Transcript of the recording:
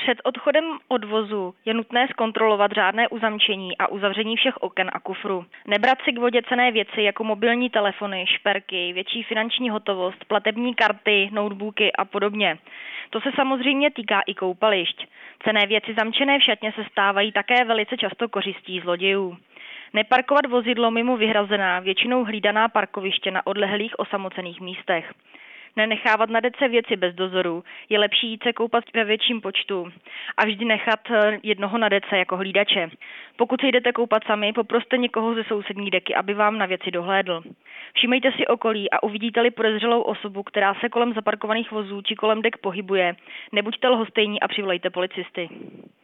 Před odchodem od vozu je nutné zkontrolovat řádné uzamčení a uzavření všech oken a kufru. Nebrat si k vodě cenné věci jako mobilní telefony, šperky, větší finanční hotovost, platební karty, notebooky a podobně. To se samozřejmě týká i koupališť. Cenné věci zamčené v šatně se stávají také velice často kořistí zlodějů. Neparkovat vozidlo mimo vyhrazená, většinou hlídaná parkoviště na odlehlých osamocených místech. Nenechávat na dece věci bez dozoru, je lepší jít se koupat ve větším počtu a vždy nechat jednoho na dece jako hlídače. Pokud se jdete koupat sami, poproste někoho ze sousední deky, aby vám na věci dohlédl. Všímejte si okolí a uvidíte-li podezřelou osobu, která se kolem zaparkovaných vozů či kolem dek pohybuje, nebuďte lhostejní a přivolejte policisty.